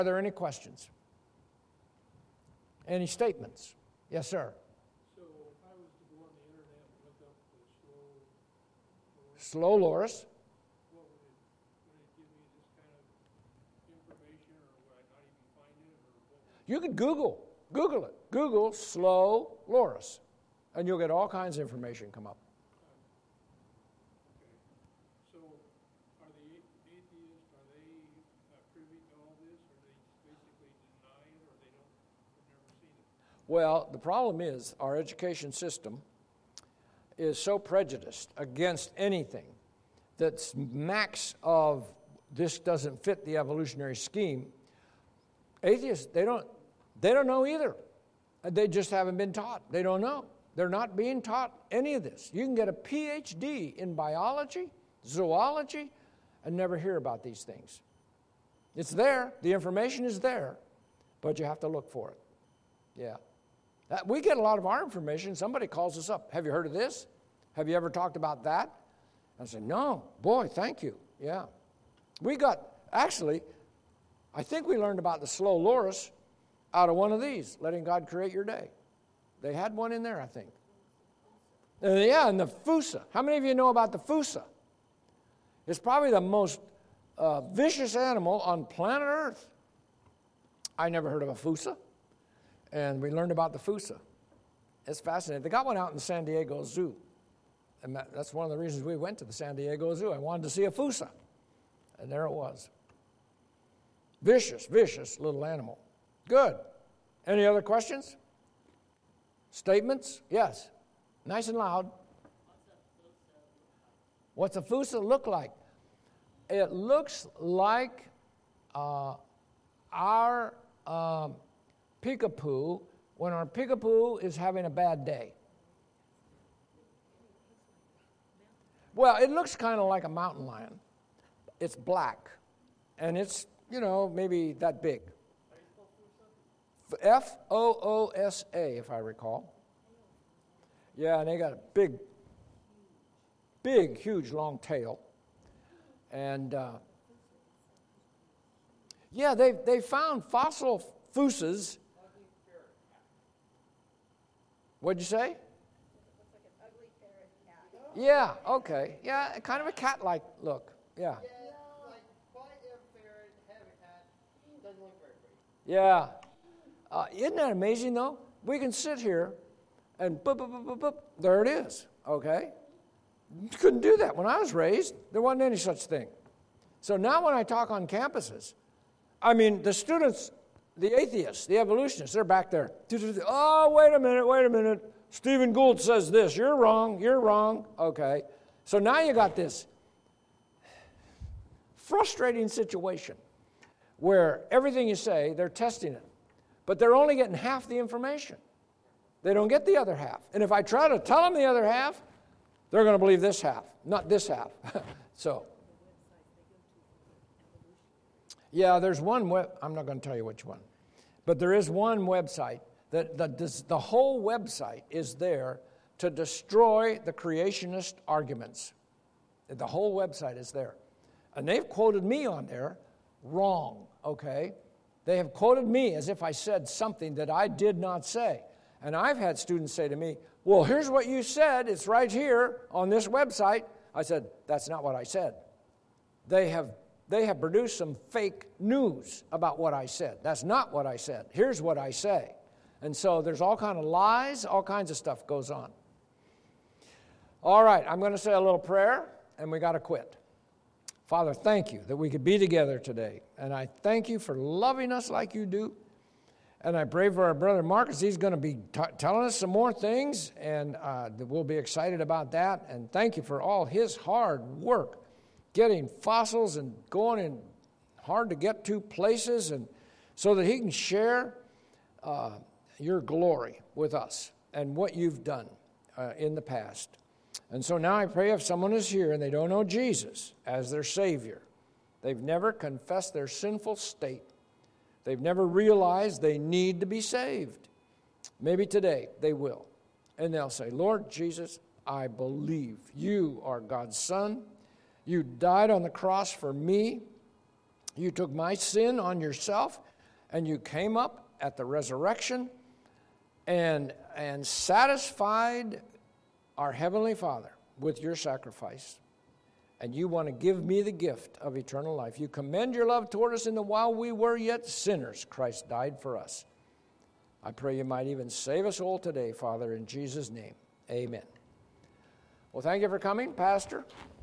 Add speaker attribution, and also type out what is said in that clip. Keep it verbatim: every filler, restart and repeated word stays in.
Speaker 1: Are there any questions? Any statements? Yes, sir.
Speaker 2: So if I was to go on the internet and look up the slow loris,
Speaker 1: Slow loris.
Speaker 2: what would it, would it give me this kind of information, or would I not even find it, or what would
Speaker 1: You could Google. Google it. Google slow loris. And you'll get all kinds of information come up.
Speaker 2: Okay. So are the atheists, are they uh, privy to all this, or they basically deny it, or they don't, they've never seen it?
Speaker 1: Well, the problem is our education system is so prejudiced against anything that's max of this doesn't fit the evolutionary scheme. Atheists, they don't, they don't know either. They just haven't been taught. They don't know. They're not being taught any of this. You can get a P H D in biology, zoology, and never hear about these things. It's there. The information is there, but you have to look for it. Yeah. That, we get a lot of our information. Somebody calls us up. Have you heard of this? Have you ever talked about that? I say, no. Boy, thank you. Yeah. We got, actually, I think we learned about the slow loris out of one of these, letting God create your day. They had one in there, I think. Uh, yeah, and the fossa. How many of you know about the fossa? It's probably the most uh, vicious animal on planet Earth. I never heard of a fossa. And we learned about the fossa. It's fascinating. They got one out in the San Diego Zoo. And that, that's one of the reasons we went to the San Diego Zoo. I wanted to see a fossa. And there it was. Vicious, vicious little animal. Good. Any other questions? Statements? Yes. Nice and loud. What's a fossa look like? It looks like uh, our um, peekapoo when our peekapoo is having a bad day. Well, it looks kind of like a mountain lion. It's black, and it's, you know, maybe that big. F O O S A, if I recall. Yeah, and they got a big, big, huge, long tail. And, uh, yeah, they they found fossil fossas. What'd you say? Yeah, okay. Yeah, kind of a cat-like look. Yeah.
Speaker 3: Yeah, like quite a ferret habitat. Doesn't look very pretty.
Speaker 1: Yeah. Uh, isn't that amazing, though? We can sit here and boop, boop, boop, boop, boop. There it is, okay? You couldn't do that. When I was raised, there wasn't any such thing. So now when I talk on campuses, I mean, the students, the atheists, the evolutionists, they're back there. Oh, wait a minute, wait a minute. Stephen Gould says this. You're wrong, you're wrong. Okay. So now you got this frustrating situation where everything you say, they're testing it. But they're only getting half the information. They don't get the other half. And if I try to tell them the other half, they're going to believe this half, not this half. So, yeah, there's one web, I'm not going to tell you which one, but there is one website that the, the whole website is there to destroy the creationist arguments. The whole website is there. And they've quoted me on there wrong, okay? They have quoted me as if I said something that I did not say. And I've had students say to me, well, here's what you said. It's right here on this website. I said, that's not what I said. They have, they have produced some fake news about what I said. That's not what I said. Here's what I say. And so there's all kind of lies, all kinds of stuff goes on. All right, I'm going to say a little prayer, and we got to quit. Father, thank you that we could be together today. And I thank you for loving us like you do. And I pray for our brother Marcus. He's going to be t- telling us some more things, and uh, we'll be excited about that. And thank you for all his hard work getting fossils and going in hard to get to places, and so that he can share uh, your glory with us and what you've done uh, in the past. And so now I pray if someone is here and they don't know Jesus as their Savior, they've never confessed their sinful state, they've never realized they need to be saved, maybe today they will. And they'll say, Lord Jesus, I believe you are God's Son. You died on the cross for me. You took my sin on yourself, and you came up at the resurrection and, and satisfied our Heavenly Father with your sacrifice. And you want to give me the gift of eternal life. You commend your love toward us in that while we were yet sinners, Christ died for us. I pray you might even save us all today, Father, in Jesus' name. Amen. Well, thank you for coming, Pastor.